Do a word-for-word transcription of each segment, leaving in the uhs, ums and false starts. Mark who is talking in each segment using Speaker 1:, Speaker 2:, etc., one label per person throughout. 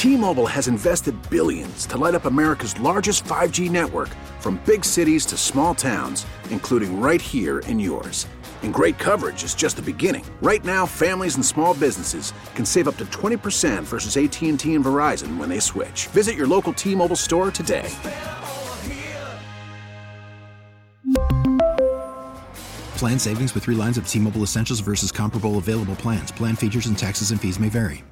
Speaker 1: T-Mobile has invested billions to light up America's largest five G network, from big cities to small towns, including right here in yours. And great coverage is just the beginning. Right now, families and small businesses can save up to twenty percent versus A T and T and Verizon when they switch. Visit your local T-Mobile store today.
Speaker 2: Plan savings with three lines of T-Mobile Essentials versus comparable available plans. Plan features and taxes and fees may vary.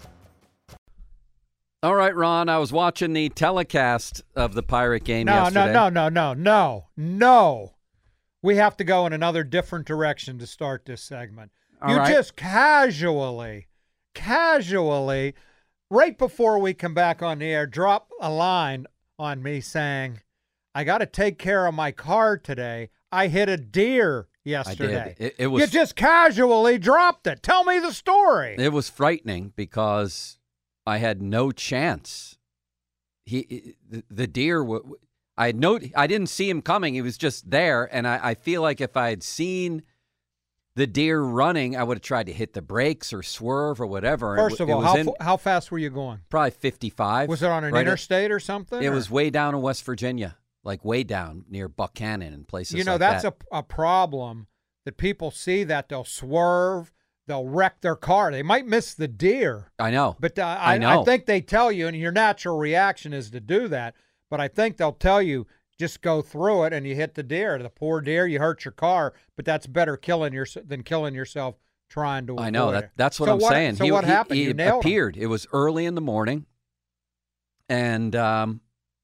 Speaker 3: All right, Ron, I was watching the telecast of the Pirate game
Speaker 4: no,
Speaker 3: yesterday.
Speaker 4: No, no, no, no, no, no. We have to go in another different direction to start this segment.
Speaker 3: All
Speaker 4: you
Speaker 3: right.
Speaker 4: just casually, casually, right before we come back on the air, drop a line on me saying, I got to take care of my car today. I hit a deer yesterday.
Speaker 3: I did. It, it was,
Speaker 4: you just casually dropped it. Tell me the story.
Speaker 3: It was frightening because I had no chance. He, the, the deer, I had no, I didn't see him coming. He was just there, and I, I feel like if I had seen the deer running, I would have tried to hit the brakes or swerve or whatever.
Speaker 4: First
Speaker 3: it,
Speaker 4: of all,
Speaker 3: it
Speaker 4: how,
Speaker 3: in,
Speaker 4: how fast were you going?
Speaker 3: Probably fifty-five.
Speaker 4: Was it on an
Speaker 3: right
Speaker 4: interstate
Speaker 3: at,
Speaker 4: or something?
Speaker 3: It
Speaker 4: or?
Speaker 3: was way down in West Virginia, like way down near Buchanan and places like that.
Speaker 4: You know, that's a, a problem that people see that they'll swerve. They'll wreck their car. They might miss the deer.
Speaker 3: I know.
Speaker 4: But uh, I,
Speaker 3: I know.
Speaker 4: I think they tell you, and your natural reaction is to do that. But I think they'll tell you, just go through it, and you hit the deer. The poor deer, you hurt your car, but that's better killing your, than killing yourself trying to avoid
Speaker 3: I know.
Speaker 4: it.
Speaker 3: That, that's what
Speaker 4: so
Speaker 3: I'm
Speaker 4: what,
Speaker 3: saying.
Speaker 4: So
Speaker 3: he,
Speaker 4: what
Speaker 3: he,
Speaker 4: happened?
Speaker 3: He
Speaker 4: you nailed
Speaker 3: appeared.
Speaker 4: him.
Speaker 3: It was early in the morning, and um,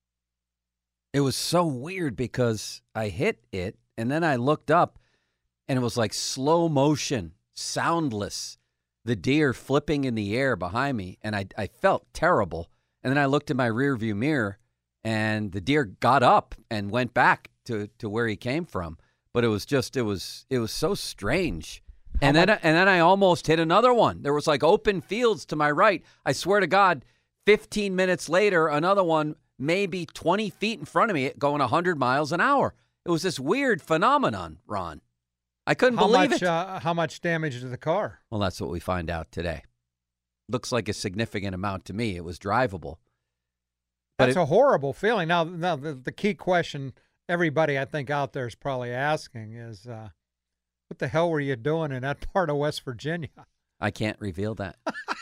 Speaker 3: it was so weird because I hit it, and then I looked up, and it was like slow motion, soundless. The deer flipping in the air behind me, and I, I felt terrible. And then I looked in my rearview mirror, and the deer got up and went back to, to where he came from. But it was just, it was it was so strange. And then, and then I almost hit another one. There was like open fields to my right. I swear to God, fifteen minutes later, another one maybe twenty feet in front of me going one hundred miles an hour. It was this weird phenomenon, Ron. I couldn't
Speaker 4: how
Speaker 3: believe
Speaker 4: much,
Speaker 3: it.
Speaker 4: Uh, how much damage to the car?
Speaker 3: Well, that's what we find out today. Looks like a significant amount to me. It was drivable. But
Speaker 4: That's
Speaker 3: it,
Speaker 4: a horrible feeling. Now, now the, the key question everybody I think out there is probably asking is, uh, what the hell were you doing in that part of West Virginia?
Speaker 3: I can't reveal that.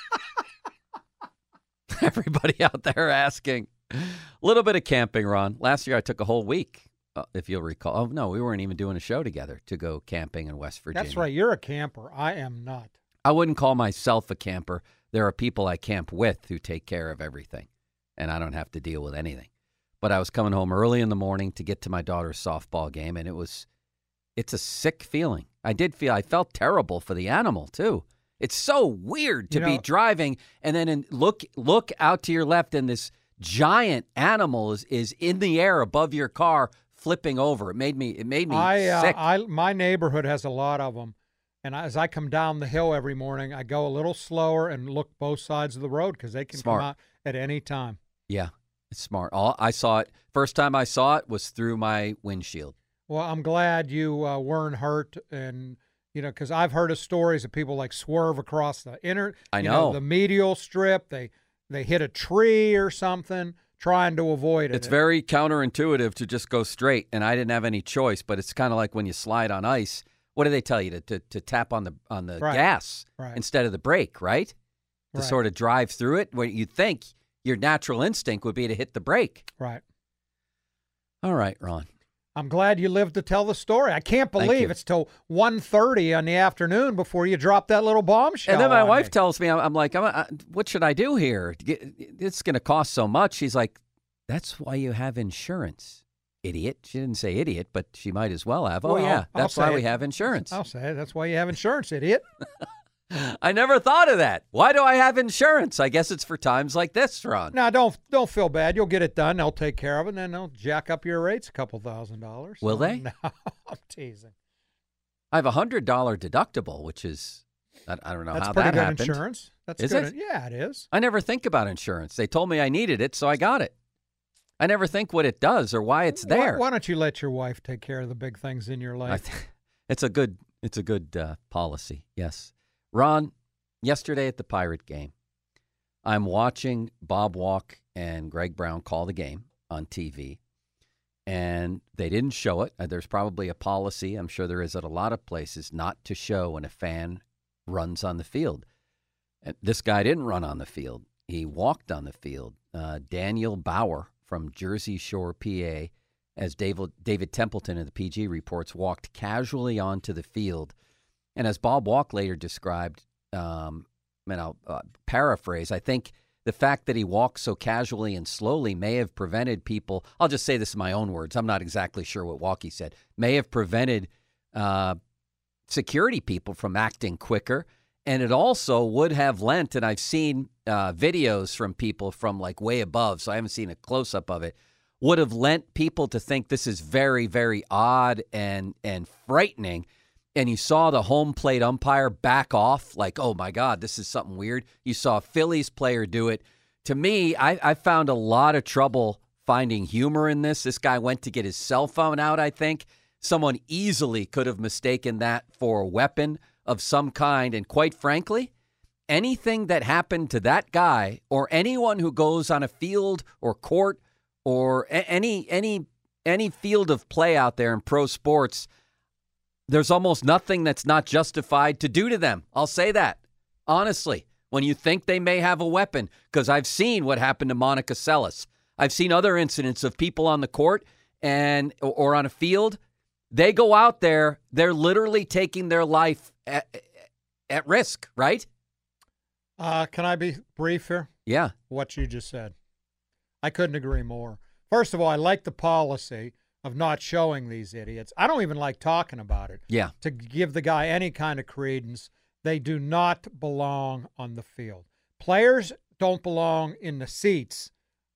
Speaker 3: Everybody out there asking. A little bit of camping, Ron. Last year I took a whole week. Uh, if you'll recall. Oh, no, we weren't even doing a show together to go camping in West Virginia.
Speaker 4: That's right. You're a camper. I am not.
Speaker 3: I wouldn't call myself a camper. There are people I camp with who take care of everything, and I don't have to deal with anything. But I was coming home early in the morning to get to my daughter's softball game, and it was, it's a sick feeling. I did feel, I felt terrible for the animal, too. It's so weird to
Speaker 4: You know,
Speaker 3: be driving and then in, look look out to your left, and this giant animal is, is in the air above your car, flipping over. It made me it made me
Speaker 4: I, uh,
Speaker 3: sick.
Speaker 4: I, my neighborhood has a lot of them. And as I come down the hill every morning, I go a little slower and look both sides of the road because they can
Speaker 3: Smart.
Speaker 4: come out at any time.
Speaker 3: Yeah, it's smart. All I saw it, first time I saw it was through my windshield.
Speaker 4: Well, I'm glad you uh, weren't hurt. And, you know, because I've heard of stories of people like swerve across the inner,
Speaker 3: I
Speaker 4: you
Speaker 3: know.
Speaker 4: the medial strip. They, they hit a tree or something trying to avoid it.
Speaker 3: It's very counterintuitive to just go straight, and I didn't have any choice, but it's kind of like when you slide on ice. What do they tell you? To to, to tap on the on the
Speaker 4: Right.
Speaker 3: gas
Speaker 4: Right.
Speaker 3: instead of the brake, right? To
Speaker 4: Right.
Speaker 3: sort of drive through it, where you'd think your natural instinct would be to hit the brake.
Speaker 4: Right.
Speaker 3: All right, Ron.
Speaker 4: I'm glad you lived to tell the story. I can't
Speaker 3: Thank
Speaker 4: believe
Speaker 3: you.
Speaker 4: it's till one thirty on the afternoon before you drop that little bombshell.
Speaker 3: And then my
Speaker 4: on
Speaker 3: wife
Speaker 4: me.
Speaker 3: tells me, I'm, I'm like, I'm, I, what should I do here? It's going to cost so much. She's like, that's why you have insurance, idiot. She didn't say idiot, but she might as well have. Oh,
Speaker 4: Well,
Speaker 3: yeah,
Speaker 4: I'll
Speaker 3: that's why
Speaker 4: say
Speaker 3: we
Speaker 4: it.
Speaker 3: have insurance.
Speaker 4: I'll say it. That's why you have insurance, idiot.
Speaker 3: I never thought of that. Why do I have insurance? I guess it's for times like this, Ron.
Speaker 4: Now, don't don't feel bad. You'll get it done. They'll take care of it, and then they'll jack up your rates a couple thousand dollars.
Speaker 3: Will they?
Speaker 4: No, I'm teasing.
Speaker 3: I have a one hundred dollars deductible, which is, I, I don't know
Speaker 4: That's
Speaker 3: how
Speaker 4: pretty
Speaker 3: that
Speaker 4: good
Speaker 3: happened.
Speaker 4: insurance. That's
Speaker 3: Is
Speaker 4: good.
Speaker 3: it?
Speaker 4: Yeah, it is.
Speaker 3: I never think about insurance. They told me I needed it, so I got it. I never think what it does or why it's
Speaker 4: Why-
Speaker 3: there.
Speaker 4: Why, don't you let your wife take care of the big things in your
Speaker 3: I
Speaker 4: life?
Speaker 3: th- it's a good, it's a good uh, policy. Yes, Ron. Yesterday at the Pirate game, I'm watching Bob Walk and Greg Brown call the game on T V, and they didn't show it. There's probably a policy, I'm sure there is at a lot of places, not to show when a fan runs on the field. And this guy didn't run on the field. He walked on the field. Uh, Daniel Bauer from Jersey Shore, P A, as David, David Templeton of the P G reports, walked casually onto the field. And as Bob Walk later described, um, and I'll uh, paraphrase, I think the fact that he walked so casually and slowly may have prevented people, I'll just say this in my own words, I'm not exactly sure what Walkie said, may have prevented uh, security people from acting quicker. And it also would have lent, and I've seen uh, videos from people from like way above, so I haven't seen a close-up of it, would have lent people to think this is very, very odd and and frightening. And you saw the home plate umpire back off like, oh, my God, this is something weird. You saw a Phillies player do it. To me, I, I found a lot of trouble finding humor in this. This guy went to get his cell phone out, I think. Someone easily could have mistaken that for a weapon of some kind. And quite frankly, anything that happened to that guy or anyone who goes on a field or court or a- any any any field of play out there in pro sports, there's almost nothing that's not justified to do to them. I'll say that, honestly, when you think they may have a weapon, because I've seen what happened to Monica Seles. I've seen other incidents of people on the court and or on a field. They go out there, they're literally taking their life at, at risk, right?
Speaker 4: Uh, can I be brief here?
Speaker 3: Yeah.
Speaker 4: What you just said. I couldn't agree more. First of all, I like the policy of not showing these idiots. I don't even like talking about it.
Speaker 3: Yeah.
Speaker 4: To give the guy any kind of credence. They do not belong on the field. Players don't belong in the seats.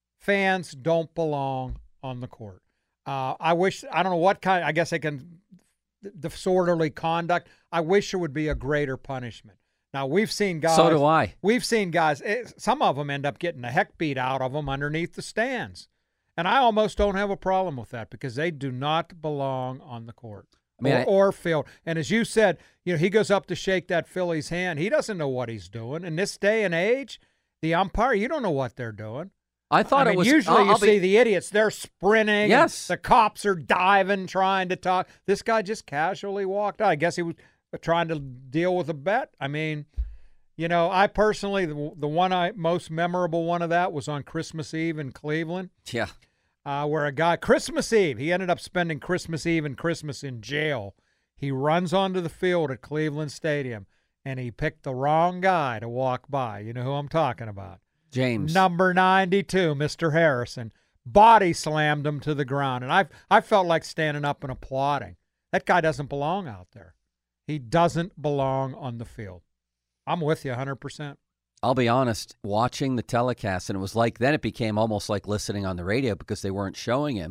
Speaker 4: Fans don't belong on the court. Uh, I wish, I don't know what kind, I guess I can, disorderly conduct. I wish there would be a greater punishment. Now, we've seen guys.
Speaker 3: So do I.
Speaker 4: We've seen guys, it, some of them end up getting the heck beat out of them underneath the stands. And I almost don't have a problem with that because they do not belong on the court
Speaker 3: I mean,
Speaker 4: or,
Speaker 3: I,
Speaker 4: or field. And as you said, you know, he goes up to shake that Philly's hand. He doesn't know what he's doing. In this day and age, the umpire, you don't know what they're doing.
Speaker 3: I thought
Speaker 4: I mean,
Speaker 3: it was
Speaker 4: usually
Speaker 3: I'll,
Speaker 4: you
Speaker 3: I'll
Speaker 4: see
Speaker 3: be,
Speaker 4: the idiots. They're sprinting.
Speaker 3: Yes.
Speaker 4: The cops are diving, trying to talk. This guy just casually walked out. I guess he was trying to deal with a bet. I mean, you know, I personally, the, the one I most memorable one of that was on Christmas Eve in Cleveland.
Speaker 3: Yeah.
Speaker 4: Uh, where a guy, Christmas Eve, he ended up spending Christmas Eve and Christmas in jail. He runs onto the field at Cleveland Stadium, and he picked the wrong guy to walk by. You know who I'm talking about?
Speaker 3: James.
Speaker 4: Number ninety-two, Mister Harrison. Body slammed him to the ground. And I I felt like standing up and applauding. That guy doesn't belong out there. He doesn't belong on the field. I'm with you one hundred percent.
Speaker 3: I'll be honest, watching the telecast, and it was like, then it became almost like listening on the radio because they weren't showing him.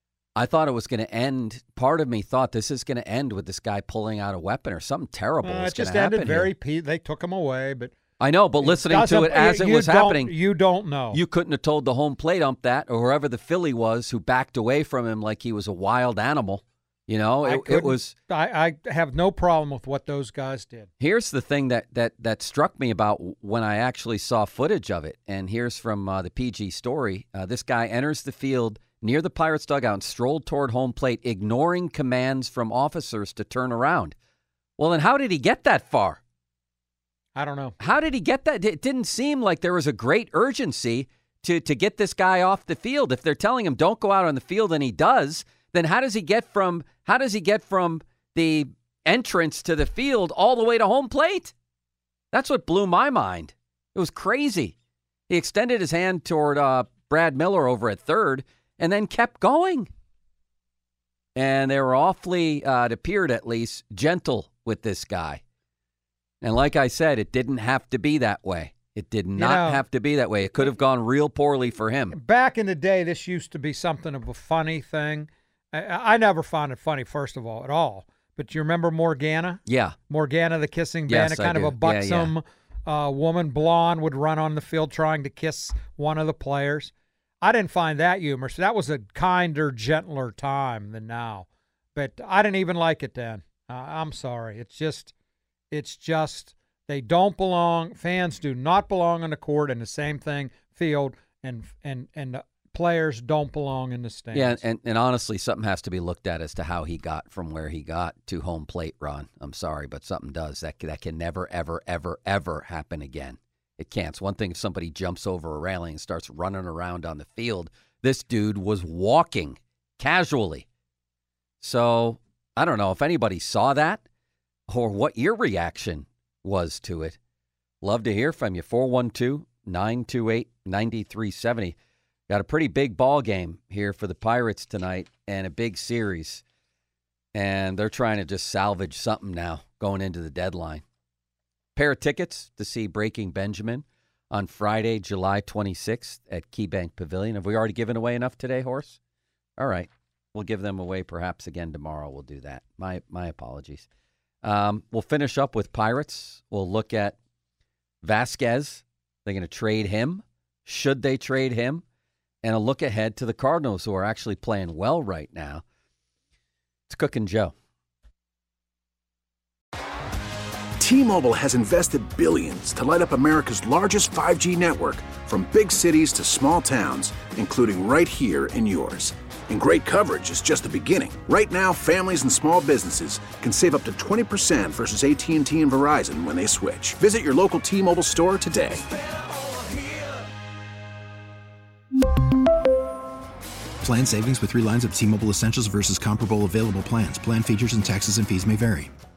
Speaker 3: I thought it was going to end. Part of me thought this is going to end with this guy pulling out a weapon or something terrible
Speaker 4: Uh,
Speaker 3: was
Speaker 4: it
Speaker 3: going
Speaker 4: just
Speaker 3: to happen
Speaker 4: ended very
Speaker 3: here.
Speaker 4: pe- They took him away, but
Speaker 3: I know, but listening to
Speaker 4: doesn't-
Speaker 3: it as
Speaker 4: you-
Speaker 3: it
Speaker 4: you
Speaker 3: was
Speaker 4: don't-
Speaker 3: happening,
Speaker 4: you don't know.
Speaker 3: you couldn't have told the home plate ump that, or whoever the Philly was who backed away from him like he was a wild animal. You know,
Speaker 4: I
Speaker 3: it, it
Speaker 4: couldn't-
Speaker 3: was.
Speaker 4: I, I have no problem with what those guys did.
Speaker 3: Here's the thing that that that struck me about when I actually saw footage of it, and here's from uh, the P G story. Uh, this guy enters the field near the Pirates dugout and strolled toward home plate, ignoring commands from officers to turn around. Well, then how did he get that far?
Speaker 4: I don't know.
Speaker 3: How did he get that? It didn't seem like there was a great urgency to to get this guy off the field. If they're telling him don't go out on the field and he does, then how does he get from how does he get from the entrance to the field all the way to home plate? That's what blew my mind. It was crazy. He extended his hand toward uh, Brad Miller over at third and then kept going. And they were awfully, uh, it appeared at least, gentle with this guy. And like I said, it didn't have to be that way. It did not
Speaker 4: know,
Speaker 3: have to be that way. It could have gone real poorly for him.
Speaker 4: Back in the day, this used to be something of a funny thing. I, I never found it funny, first of all, at all. But you remember Morgana?
Speaker 3: Yeah.
Speaker 4: Morgana, the kissing
Speaker 3: Yes,
Speaker 4: bandit,
Speaker 3: I
Speaker 4: kind of
Speaker 3: do.
Speaker 4: a
Speaker 3: Yeah,
Speaker 4: buxom Uh, woman, blonde, would run on the field trying to kiss one of the players. I didn't find that humorous. That was a kinder, gentler time than now. But I didn't even like it then. Uh, I'm sorry. It's just, it's just, They don't belong. Fans do not belong on the court, and the same thing, field and and and the players don't belong in the stands.
Speaker 3: Yeah, and, and honestly, something has to be looked at as to how he got from where he got to home plate, Ron. I'm sorry, but something does. That, that can never, ever, ever, ever happen again. It can't. It's one thing if somebody jumps over a railing and starts running around on the field. This dude was walking casually. So I don't know if anybody saw that or what your reaction was to it. Love to hear from you. four one two, nine two eight, nine three seven zero. Got a pretty big ball game here for the Pirates tonight and a big series. And they're trying to just salvage something now going into the deadline. Pair of tickets to see Breaking Benjamin on Friday, July twenty-sixth at KeyBank Pavilion. Have we already given away enough today, Horse? All right. We'll give them away perhaps again tomorrow. We'll do that. My my apologies. Um, we'll finish up with Pirates. We'll look at Vasquez. They're going to trade him. Should they trade him? And a look ahead to the Cardinals, who are actually playing well right now. It's Cook and Joe.
Speaker 1: T-Mobile has invested billions to light up America's largest five G network, from big cities to small towns, including right here in yours. And great coverage is just the beginning. Right now, families and small businesses can save up to twenty percent versus A T and T and Verizon when they switch. Visit your local T-Mobile store today.
Speaker 2: Plan savings with three lines of T-Mobile Essentials versus comparable available plans. Plan features and taxes and fees may vary.